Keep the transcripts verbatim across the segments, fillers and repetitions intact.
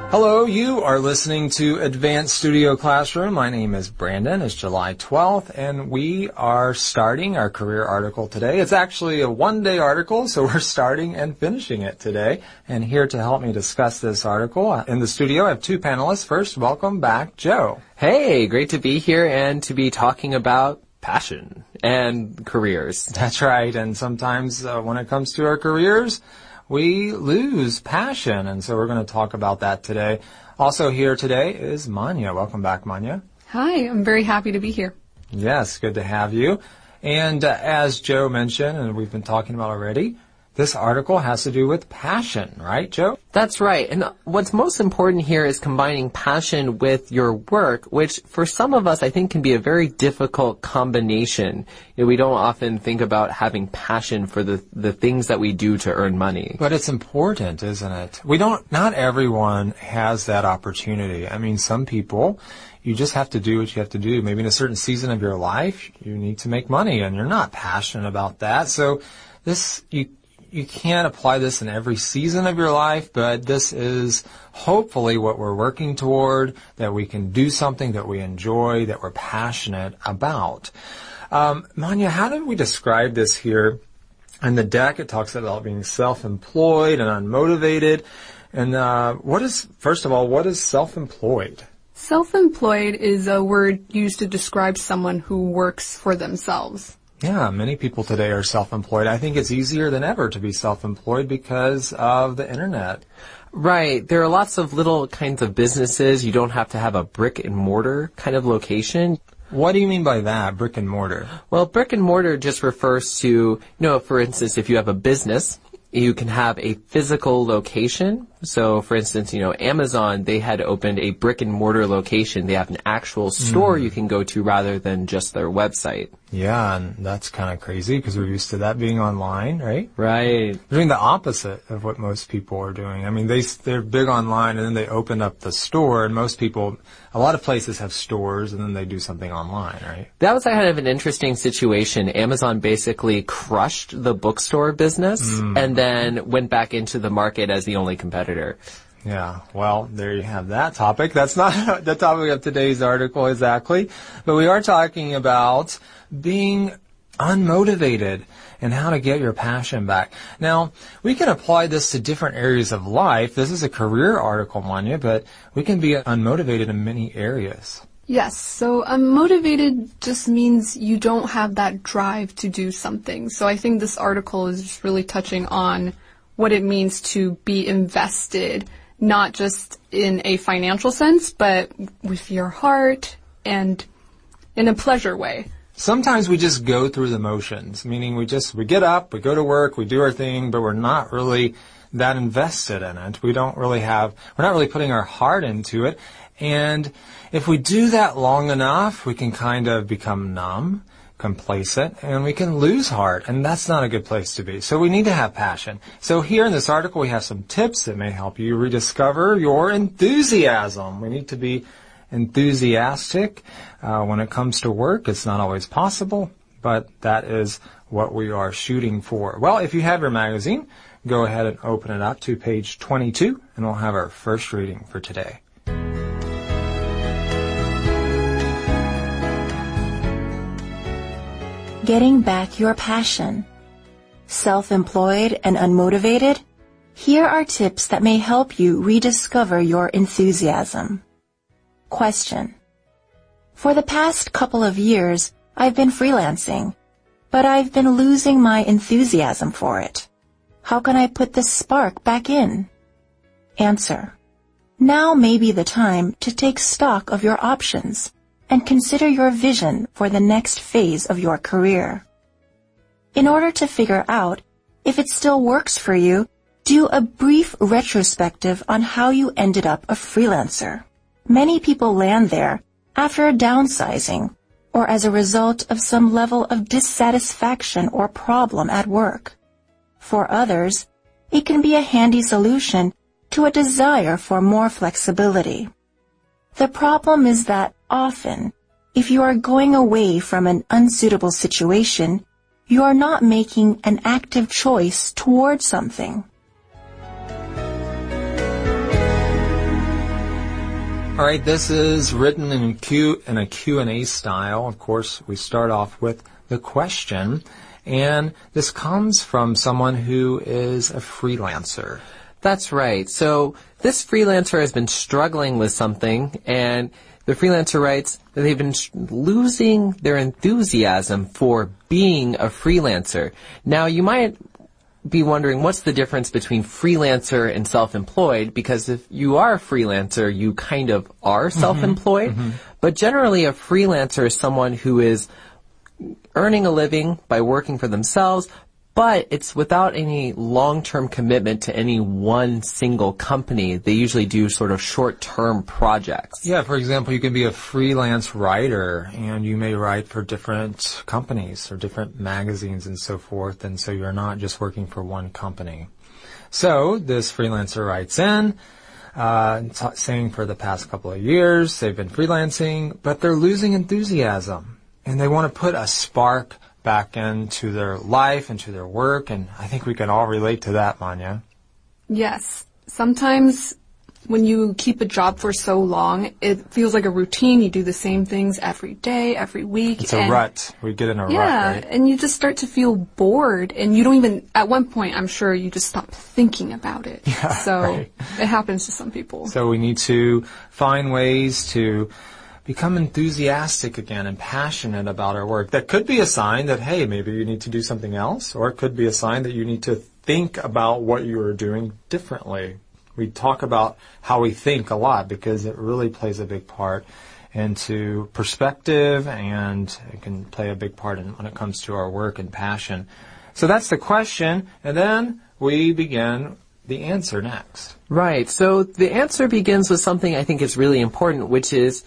Hello, you are listening to Advanced Studio Classroom. My name is Brandon. It's July twelfth, and we are starting our career article today. It's actually a one-day article, so we're starting and finishing it today. And here to help me discuss this article in the studio, I have two panelists. First, welcome back, Joe. Hey, great to be here and to be talking about passion and careers. That's right, and sometimes uh, when it comes to our careers, we lose passion, and so we're going to talk about that today. Also here today is Manya. Welcome back, Manya. Hi, I'm very happy to be here. Yes, good to have you. And uh, as Joe mentioned, and we've been talking about already, this article has to do with passion, right, Joe? That's right. And what's most important here is combining passion with your work, which for some of us, I think, can be a very difficult combination. You know, we don't often think about having passion for the, the things that we do to earn money. But it's important, isn't it? We don't, not everyone has that opportunity. I mean, some people, you just have to do what you have to do. Maybe in a certain season of your life, you need to make money, and you're not passionate about that. So this, you You can't apply this in every season of your life, but this is hopefully what we're working toward, that we can do something that we enjoy, that we're passionate about. Um, Manya, how did we describe this here? In the deck, it talks about being self-employed and unmotivated. And uh, what is, first of all, what is self-employed? Self-employed is a word used to describe someone who works for themselves. Yeah, many people today are self-employed. I think it's easier than ever to be self-employed because of the internet. Right. There are lots of little kinds of businesses. You don't have to have a brick and mortar kind of location. What do you mean by that, brick and mortar? Well, brick and mortar just refers to, you know, for instance, if you have a business, you can have a physical location. So, for instance, you know, Amazon, they had opened a brick and mortar location. They have an actual store mm. you can go to rather than just their website. Yeah, and that's kind of crazy because we're used to that being online, right? Right. They're doing the opposite of what most people are doing. I mean, they, they're big online, and then they open up the store, and most people, a lot of places have stores, and then they do something online, right? That was kind of an interesting situation. Amazon basically crushed the bookstore business mm. and then went back into the market as the only competitor. Yeah, well, there you have that topic. That's not the topic of today's article exactly, but we are talking about being unmotivated and how to get your passion back. Now, we can apply this to different areas of life. This is a career article, Manya, but we can be unmotivated in many areas. Yes, so unmotivated just means you don't have that drive to do something. So I think this article is just really touching on what it means to be invested, not just in a financial sense, but with your heart and in a pleasure way. Sometimes we just go through the motions, meaning we just, we get up, we go to work, we do our thing, but we're not really that invested in it. We don't really have, we're not really putting our heart into it. And if we do that long enough, we can kind of become numb, complacent, and we can lose heart, and that's not a good place to be. So we need to have passion. So here in this article, we have some tips that may help you rediscover your enthusiasm. We need to be enthusiastic uh, when it comes to work. It's not always possible, but that is what we are shooting for. Well, if you have your magazine, go ahead and open it up to page twenty-two, and we'll have our first reading for today. Getting back your passion. Self-employed and unmotivated? Here are tips that may help you rediscover your enthusiasm. Question. For the past couple of years, I've been freelancing, but I've been losing my enthusiasm for it. How can I put the spark back in? Answer. Now may be the time to take stock of your options and consider your vision for the next phase of your career. In order to figure out if it still works for you, do a brief retrospective on how you ended up a freelancer. Many people land there after downsizing or as a result of some level of dissatisfaction or problem at work. For others, it can be a handy solution to a desire for more flexibility. The problem is that often, if you are going away from an unsuitable situation, you are not making an active choice toward something. All right, this is written in, Q, in a Q and A style. Of course, we start off with the question, and this comes from someone who is a freelancer. That's right. So this freelancer has been struggling with something, and the freelancer writes that they've been sh- losing their enthusiasm for being a freelancer. Now, you might be wondering, what's the difference between freelancer and self-employed? Because if you are a freelancer, you kind of are self-employed. Mm-hmm. But generally, a freelancer is someone who is earning a living by working for themselves, but it's without any long-term commitment to any one single company. They usually do sort of short-term projects. Yeah, for example, you can be a freelance writer, and you may write for different companies or different magazines and so forth, and so you're not just working for one company. So this freelancer writes in, uh, t- saying for the past couple of years they've been freelancing, but they're losing enthusiasm, and they want to put a spark back into their life, into their work, and I think we can all relate to that, Manya. Yes. Sometimes when you keep a job for so long, it feels like a routine. You do the same things every day, every week. It's a and rut. We get in a yeah, rut, right? and you just start to feel bored, and you don't even, at one point, I'm sure you just stop thinking about it. Yeah, so right. It happens to some people. So we need to find ways to become enthusiastic again and passionate about our work. That could be a sign that, hey, maybe you need to do something else, or it could be a sign that you need to think about what you are doing differently. We talk about how we think a lot because it really plays a big part into perspective, and it can play a big part in, when it comes to our work and passion. So that's the question, and then we begin the answer next. Right. So the answer begins with something I think is really important, which is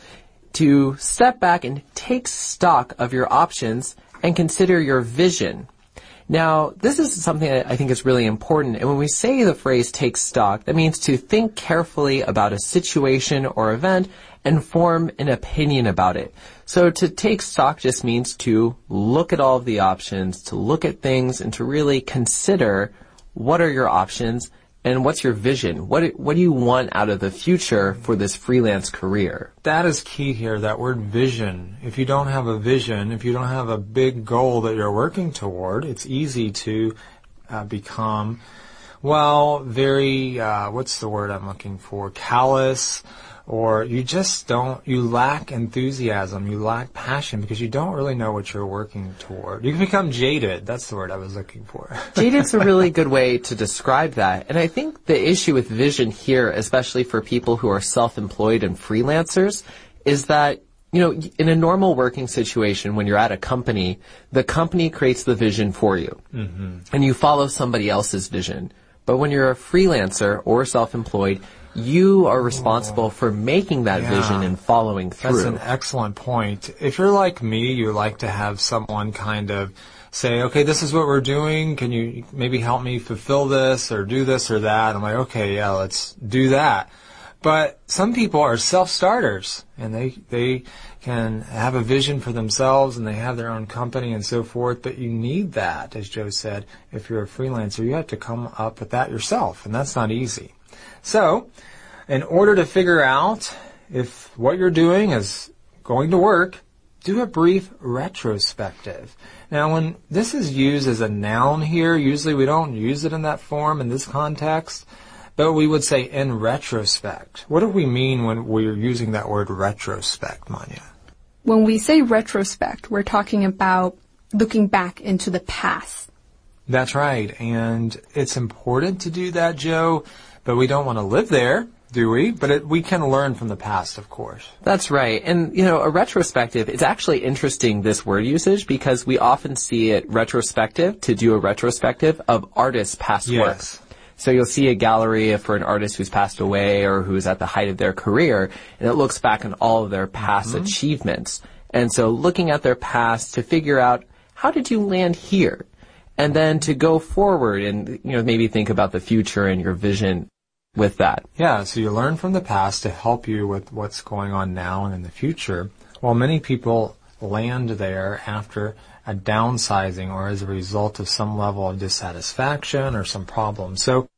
to step back and take stock of your options and consider your vision. Now, this is something that I think is really important. And when we say the phrase take stock, that means to think carefully about a situation or event and form an opinion about it. So to take stock just means to look at all of the options, to look at things, and to really consider what are your options and what's your vision? What what do you want out of the future for this freelance career? That is key here, that word vision. If you don't have a vision, if you don't have a big goal that you're working toward, it's easy to uh, become, well, very, uh, what's the word I'm looking for, callous, or you just don't, you lack enthusiasm, you lack passion because you don't really know what you're working toward. You can become jaded. That's the word I was looking for. Jaded's a really good way to describe that. And I think the issue with vision here, especially for people who are self-employed and freelancers, is that, you know, in a normal working situation, when you're at a company, the company creates the vision for you. Mm-hmm. And you follow somebody else's vision. But when you're a freelancer or self-employed, you are responsible for making that yeah. vision and following through. That's an excellent point. If you're like me, you like to have someone kind of say, okay, this is what we're doing. Can you maybe help me fulfill this or do this or that? I'm like, okay, yeah, let's do that. But some people are self-starters, and they they can have a vision for themselves, and they have their own company and so forth. But you need that, as Joe said. If you're a freelancer, you have to come up with that yourself, and that's not easy. So, in order to figure out if what you're doing is going to work, do a brief retrospective. Now, when this is used as a noun here, usually we don't use it in that form in this context, but we would say in retrospect. What do we mean when we're using that word retrospect, Manya? When we say retrospect, we're talking about looking back into the past. That's right, and it's important to do that, Joe. But we don't want to live there, do we? But it, we can learn from the past, of course. That's right. And, you know, a retrospective, it's actually interesting, this word usage, because we often see it retrospective, to do a retrospective of artists' past yes. work. So you'll see a gallery for an artist who's passed away or who's at the height of their career, and it looks back on all of their past mm-hmm. achievements. And so looking at their past to figure out, how did you land here? And then to go forward and, you know, maybe think about the future and your vision with that. Yeah, so you learn from the past to help you with what's going on now and in the future. While many people land there after a downsizing or as a result of some level of dissatisfaction or some problem. So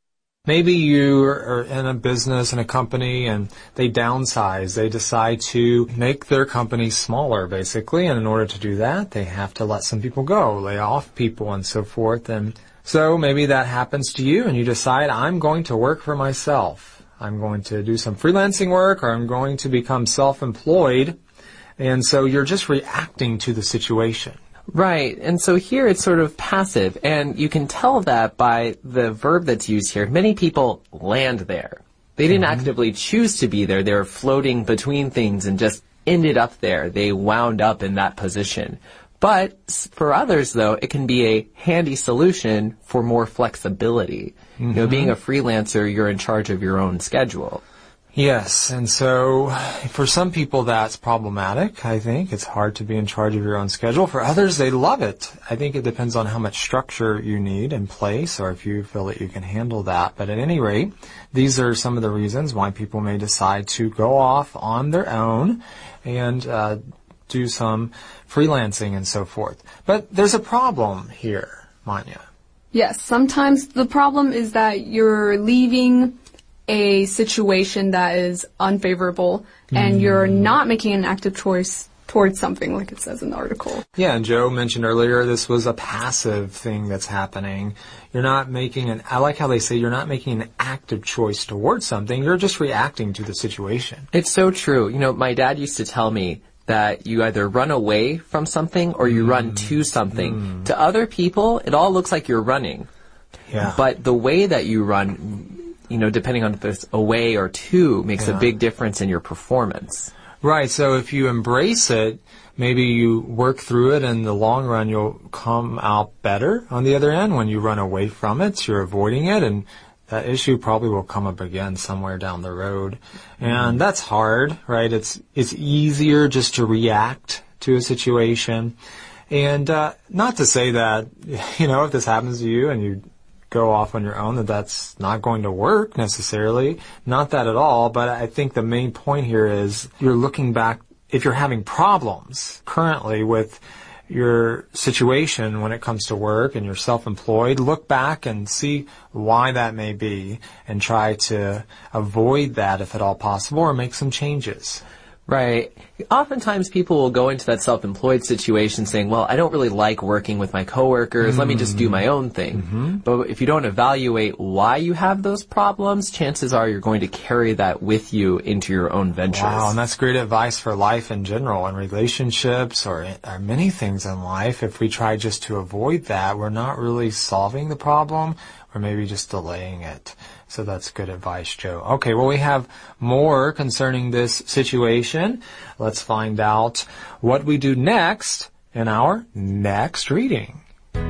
Maybe you are in a business, in a company, and they downsize. They decide to make their company smaller, basically, and in order to do that, they have to let some people go, lay off people, and so forth. And so maybe that happens to you, and you decide, I'm going to work for myself. I'm going to do some freelancing work, or I'm going to become self-employed. And so you're just reacting to the situation. Right. And so here it's sort of passive, and you can tell that by the verb that's used here. Many people land there. They didn't mm-hmm. actively choose to be there. They were floating between things and just ended up there. They wound up in that position. But for others, though, it can be a handy solution for more flexibility. Mm-hmm. You know, being a freelancer, you're in charge of your own schedule. Yes, and so for some people that's problematic, I think. It's hard to be in charge of your own schedule. For others, they love it. I think it depends on how much structure you need in place or if you feel that you can handle that. But at any rate, these are some of the reasons why people may decide to go off on their own and uh, do some freelancing and so forth. But there's a problem here, Manya. Yes, sometimes the problem is that you're leaving a situation that is unfavorable and mm. you're not making an active choice towards something like it says in the article. Yeah, and Joe mentioned earlier this was a passive thing that's happening. You're not making an, I like how they say you're not making an active choice towards something, you're just reacting to the situation. It's so true. You know, my dad used to tell me that you either run away from something or you mm. run to something. Mm. To other people, it all looks like you're running. Yeah. But the way that you run, you know, depending on if it's away or to, makes yeah. a big difference in your performance. Right. So if you embrace it, maybe you work through it, and in the long run, you'll come out better on the other end. When you run away from it, you're avoiding it, and that issue probably will come up again somewhere down the road. And that's hard, right? It's, it's easier just to react to a situation. And, uh, not to say that, you know, if this happens to you and you go off on your own, that that's not going to work necessarily. Not that at all, but I think the main point here is you're looking back, if you're having problems currently with your situation when it comes to work and you're self-employed, look back and see why that may be and try to avoid that if at all possible or make some changes. Right. Oftentimes people will go into that self-employed situation saying, well, I don't really like working with my coworkers. Mm-hmm. Let me just do my own thing. Mm-hmm. But if you don't evaluate why you have those problems, chances are you're going to carry that with you into your own ventures. Wow, and that's great advice for life in general and relationships or, or many things in life. If we try just to avoid that, we're not really solving the problem. Or maybe just delaying it. So that's good advice, Joe. Okay, well, we have more concerning this situation. Let's find out what we do next in our next reading.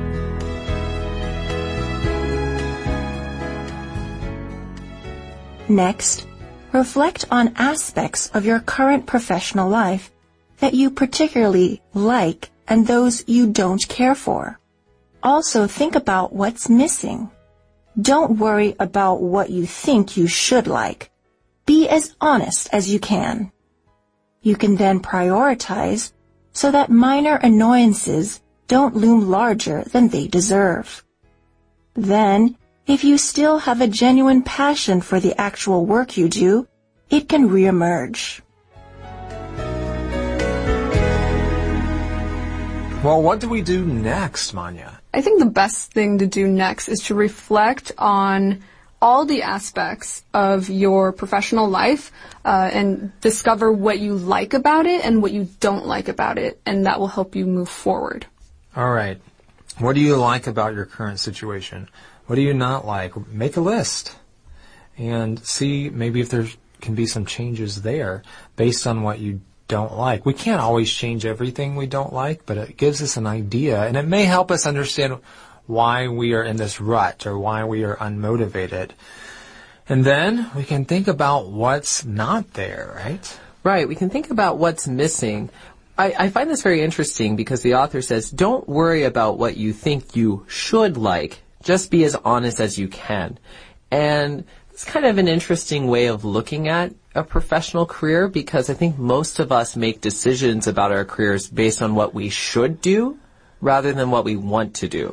Next, reflect on aspects of your current professional life that you particularly like and those you don't care for. Also, think about what's missing. Don't worry about what you think you should like. Be as honest as you can. You can then prioritize so that minor annoyances don't loom larger than they deserve. Then, if you still have a genuine passion for the actual work you do, it can reemerge. Well, what do we do next, Manya? I think the best thing to do next is to reflect on all the aspects of your professional life uh, and discover what you like about it and what you don't like about it, and that will help you move forward. All right. What do you like about your current situation? What do you not like? Make a list and see maybe if there can be some changes there based on what you don't like. We can't always change everything we don't like, but it gives us an idea, and it may help us understand why we are in this rut or why we are unmotivated. And then we can think about what's not there, right? Right. We can think about what's missing. I, I find this very interesting because the author says, don't worry about what you think you should like. Just be as honest as you can. And it's kind of an interesting way of looking at a professional career because I think most of us make decisions about our careers based on what we should do rather than what we want to do.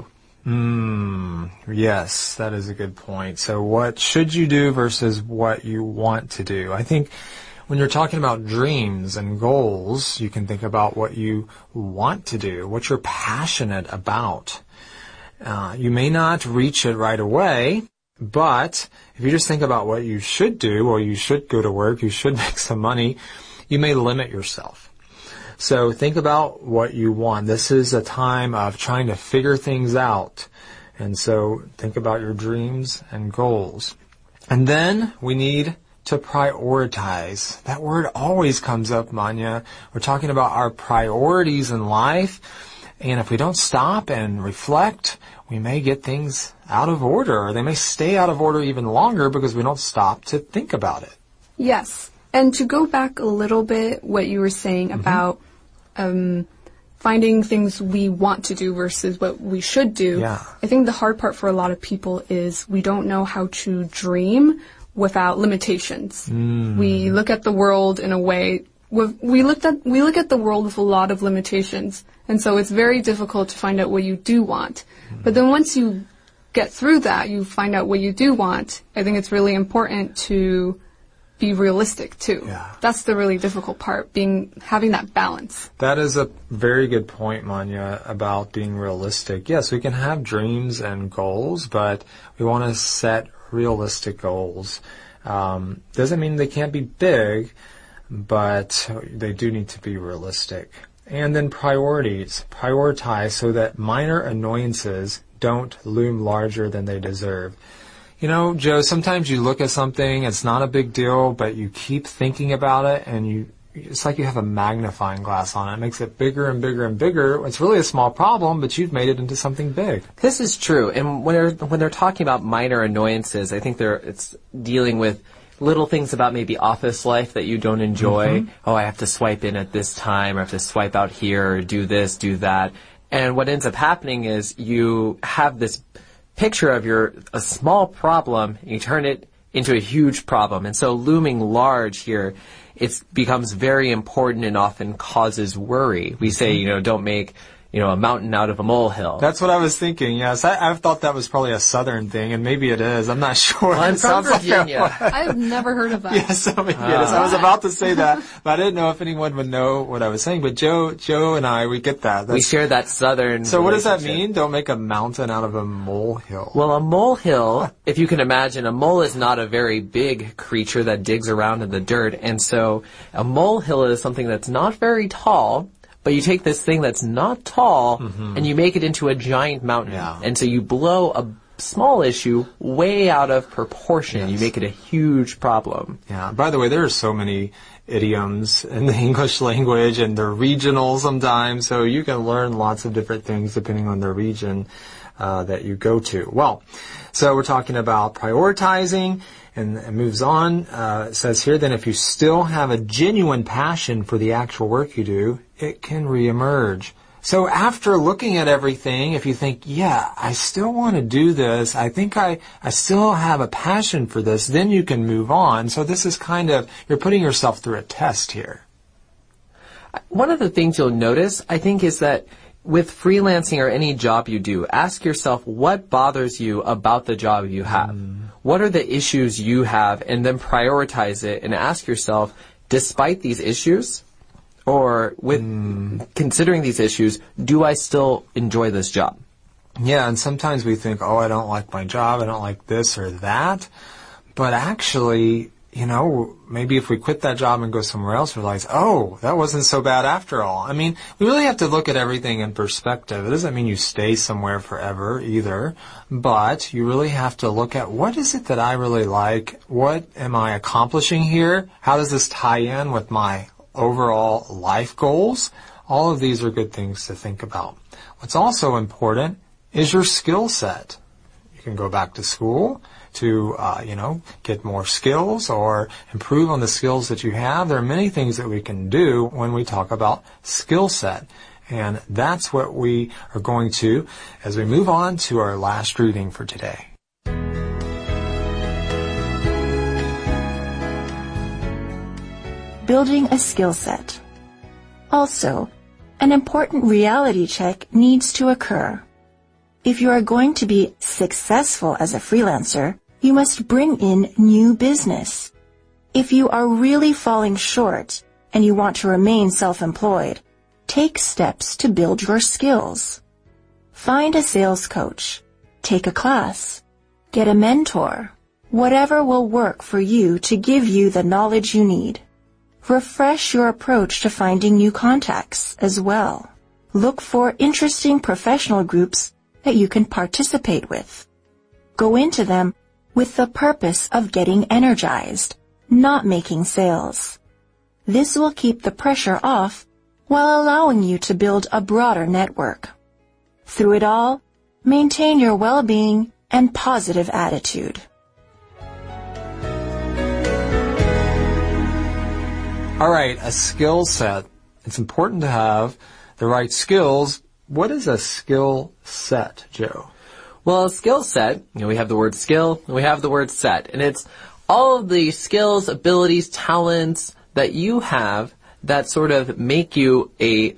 Mm, yes, that is a good point. So what should you do versus what you want to do? I think when you're talking about dreams and goals, you can think about what you want to do, what you're passionate about. Uh, you may not reach it right away, but if you just think about what you should do, or you should go to work, you should make some money, you may limit yourself. So think about what you want. This is a time of trying to figure things out. And so think about your dreams and goals. And then we need to prioritize. That word always comes up, Manya. We're talking about our priorities in life. And if we don't stop and reflect, we may get things out of order, or they may stay out of order even longer because we don't stop to think about it. Yes. And to go back a little bit, what you were saying mm-hmm. about um, finding things we want to do versus what we should do, yeah. I think the hard part for a lot of people is we don't know how to dream without limitations. Mm. We look at the world in a way, we looked at we look at the world with a lot of limitations, and so it's very difficult to find out what you do want. Mm. But then once you get through that, you find out what you do want. I think it's really important to be realistic too. Yeah. That's the really difficult part, being having that balance. That is a very good point, Manya, about being realistic. Yes, we can have dreams and goals, but we want to set realistic goals. Um, doesn't mean they can't be big, but they do need to be realistic. And then priorities. Prioritize so that minor annoyances don't loom larger than they deserve. You know, Joe, sometimes you look at something, it's not a big deal, but you keep thinking about it, and you it's like you have a magnifying glass on it. It makes it bigger and bigger and bigger. It's really a small problem, but you've made it into something big. This is true. And when they're, when they're talking about minor annoyances, I think they're it's dealing with little things about maybe office life that you don't enjoy. Mm-hmm. Oh, I have to swipe in at this time, or I have to swipe out here, or do this, do that. And what ends up happening is you have this picture of your a small problem, and you turn it into a huge problem. And so looming large here, it becomes very important and often causes worry. We say, you know, don't make, you know, a mountain out of a molehill. That's what I was thinking, yes. I, I've thought that was probably a Southern thing, and maybe it is. I'm not sure. Well, I'm from Virginia. Like I've never heard of that. Yes, so maybe uh. it is. I was about to say that, but I didn't know if anyone would know what I was saying. But Joe, Joe and I, we get that. That's, we share that Southern So what does that mean? Don't make a mountain out of a molehill. Well, a molehill, if you can imagine, a mole is not a very big creature that digs around in the dirt. And so a molehill is something that's not very tall, but you take this thing that's not tall mm-hmm. and you make it into a giant mountain. Yeah. And so you blow a small issue way out of proportion. Yes. You make it a huge problem. Yeah. By the way, there are so many idioms in the English language, and they're regional sometimes, so you can learn lots of different things depending on the region uh, that you go to. Well, so we're talking about prioritizing. And it moves on. Uh, it says here, then if you still have a genuine passion for the actual work you do, it can reemerge. So after looking at everything, if you think, yeah, I still want to do this, I think I, I still have a passion for this, then you can move on. So this is kind of, you're putting yourself through a test here. One of the things you'll notice, I think, is that with freelancing or any job you do, ask yourself what bothers you about the job you have. Mm. What are the issues you have, and then prioritize it and ask yourself, despite these issues, or with mm. considering these issues, do I still enjoy this job? Yeah, and sometimes we think, oh, I don't like my job, I don't like this or that. But actually, you know, maybe if we quit that job and go somewhere else, realize, oh, that wasn't so bad after all. I mean, we really have to look at everything in perspective. It doesn't mean you stay somewhere forever either, but you really have to look at what is it that I really like? What am I accomplishing here? How does this tie in with my overall life goals? All of these are good things to think about. What's also important is your skill set. You can go back to school to, uh, you know, get more skills or improve on the skills that you have. There are many things that we can do when we talk about skill set. And that's what we are going to as we move on to our last reading for today. Building a skill set. Also, an important reality check needs to occur. If you are going to be successful as a freelancer, you must bring in new business. If you are really falling short and you want to remain self-employed, take steps to build your skills. Find a sales coach. Take a class. Get a mentor. Whatever will work for you to give you the knowledge you need. Refresh your approach to finding new contacts as well. Look for interesting professional groups that you can participate with. Go into them with the purpose of getting energized, not making sales. This will keep the pressure off while allowing you to build a broader network. Through it all, maintain your well-being and positive attitude. All right, a skill set. It's important to have the right skills. What is a skill set, Joe? Well, a skill set, you know, we have the word skill, and we have the word set, and it's all of the skills, abilities, talents that you have that sort of make you a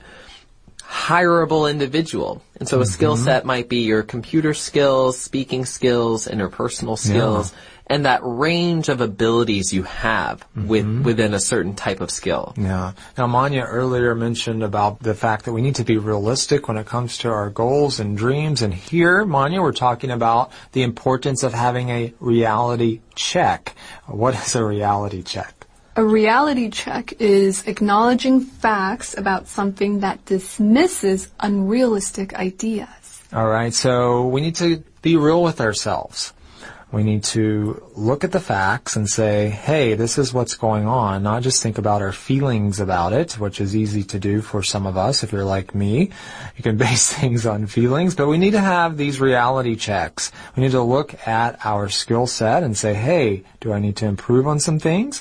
hireable individual. And so a mm-hmm. skill set might be your computer skills, speaking skills, interpersonal skills, yeah. and that range of abilities you have mm-hmm. with, within a certain type of skill. Yeah. Now, Manya earlier mentioned about the fact that we need to be realistic when it comes to our goals and dreams. And here, Manya, we're talking about the importance of having a reality check. What is a reality check? A reality check is acknowledging facts about something that dismisses unrealistic ideas. All right, so we need to be real with ourselves. We need to look at the facts and say, hey, this is what's going on, not just think about our feelings about it, which is easy to do for some of us. If you're like me, you can base things on feelings, but we need to have these reality checks. We need to look at our skill set and say, hey, do I need to improve on some things?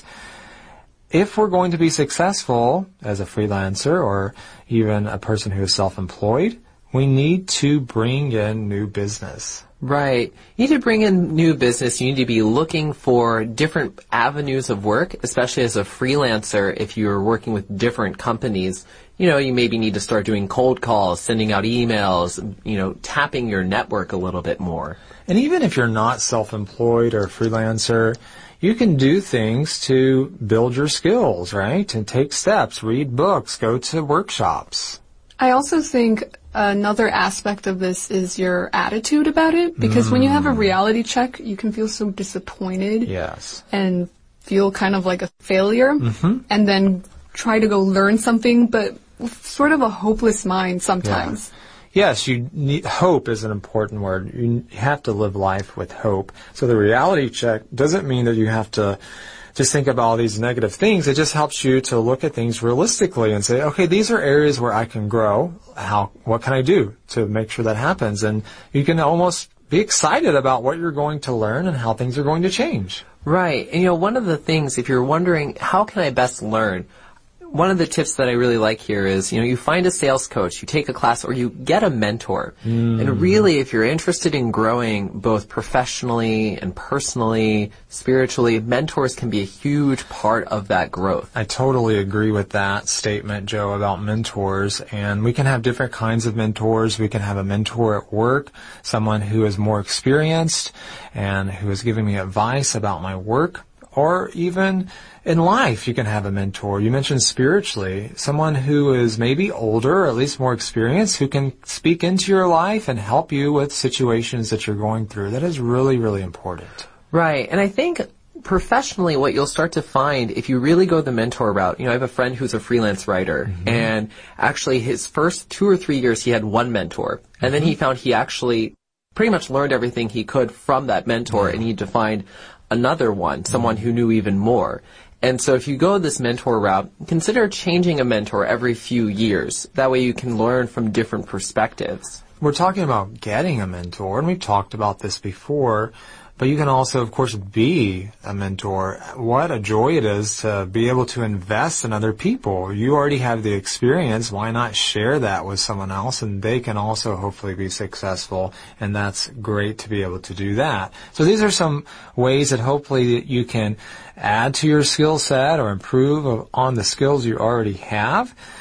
If we're going to be successful as a freelancer or even a person who is self-employed, we need to bring in new business. Right. You need to bring in new business. You need to be looking for different avenues of work, especially as a freelancer. If you're working with different companies, you know, you maybe need to start doing cold calls, sending out emails, you know, tapping your network a little bit more. And even if you're not self-employed or a freelancer, you can do things to build your skills, right? And take steps, read books, go to workshops. I also think another aspect of this is your attitude about it, because mm. when you have a reality check, you can feel so disappointed. Yes. And feel kind of like a failure, mm-hmm. and then try to go learn something, but with sort of a hopeless mind sometimes. Yeah. Yes, you need, hope is an important word. You have to live life with hope. So the reality check doesn't mean that you have to just think about all these negative things. It just helps you to look at things realistically and say, okay, these are areas where I can grow. How, what can I do to make sure that happens? And you can almost be excited about what you're going to learn and how things are going to change. Right. And you know, one of the things, if you're wondering, how can I best learn? One of the tips that I really like here is, you know, you find a sales coach, you take a class, or you get a mentor. Mm. And really, if you're interested in growing both professionally and personally, spiritually, mentors can be a huge part of that growth. I totally agree with that statement, Joe, about mentors. And we can have different kinds of mentors. We can have a mentor at work, someone who is more experienced and who is giving me advice about my work. Or even in life, you can have a mentor. You mentioned spiritually, someone who is maybe older, or at least more experienced, who can speak into your life and help you with situations that you're going through. That is really, really important. Right. And I think professionally, what you'll start to find if you really go the mentor route, you know, I have a friend who's a freelance writer, mm-hmm. and actually his first two or three years, he had one mentor. And mm-hmm. then he found he actually pretty much learned everything he could from that mentor, mm-hmm. and he had to find another one, someone who knew even more. And so if you go this mentor route, consider changing a mentor every few years. That way you can learn from different perspectives. We're talking about getting a mentor, and we've talked about this before, but you can also, of course, be a mentor. What a joy it is to be able to invest in other people. You already have the experience. Why not share that with someone else? And they can also hopefully be successful. And that's great to be able to do that. So these are some ways that hopefully you can add to your skill set or improve on the skills you already have.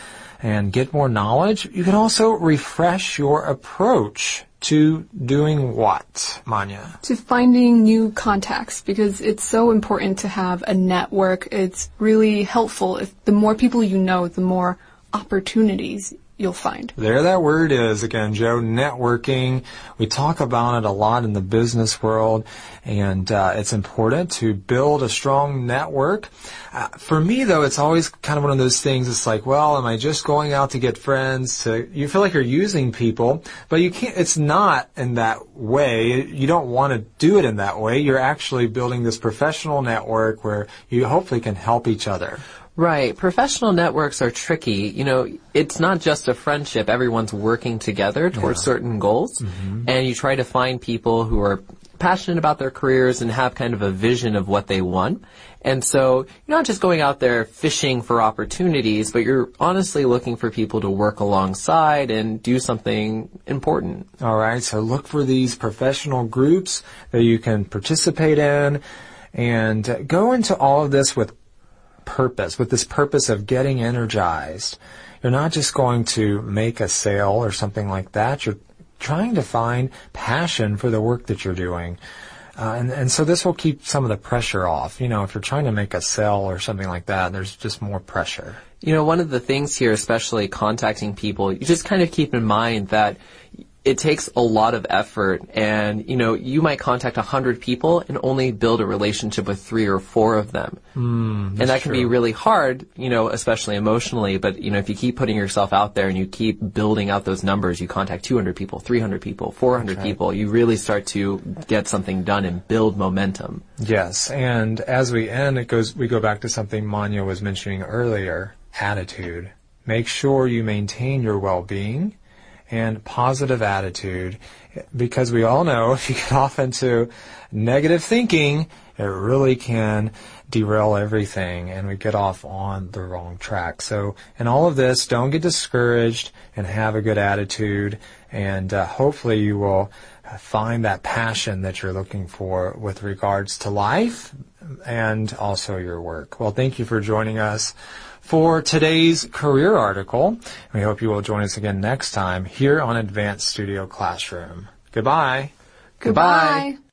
and get more knowledge. You can also refresh your approach to doing what, Manya? To finding new contacts, because it's so important to have a network. It's really helpful. If the more people you know, the more opportunities you'll find. There that word is again, Joe, networking. We talk about it a lot in the business world, and uh, it's important to build a strong network. Uh, for me, though, it's always kind of one of those things. It's like, well, am I just going out to get friends? To you feel like you're using people, but you can't. It's not in that way. You don't want to do it in that way. You're actually building this professional network where you hopefully can help each other. Right. Professional networks are tricky. You know, it's not just a friendship. Everyone's working together towards yeah. certain goals. Mm-hmm. And you try to find people who are passionate about their careers and have kind of a vision of what they want. And so you're not just going out there fishing for opportunities, but you're honestly looking for people to work alongside and do something important. All right. So look for these professional groups that you can participate in, and go into all of this with purpose, with this purpose of getting energized. You're not just going to make a sale or something like that. You're trying to find passion for the work that you're doing. Uh, and, and so this will keep some of the pressure off. You know, if you're trying to make a sale or something like that, there's just more pressure. You know, one of the things here, especially contacting people, you just kind of keep in mind that it takes a lot of effort, and, you know, you might contact a hundred people and only build a relationship with three or four of them. Mm, and that can true. be really hard, you know, especially emotionally, but, you know, if you keep putting yourself out there and you keep building out those numbers, you contact two hundred people, three hundred people, four hundred right. people, you really start to get something done and build momentum. Yes, and as we end, it goes, we go back to something Manya was mentioning earlier, attitude. Make sure you maintain your well-being and positive attitude, because we all know if you get off into negative thinking, it really can derail everything, and we get off on the wrong track. So in all of this, don't get discouraged and have a good attitude, and uh, hopefully you will find that passion that you're looking for with regards to life and also your work. Well, thank you for joining us for today's career article. We hope you will join us again next time here on Advanced Studio Classroom. Goodbye. Goodbye.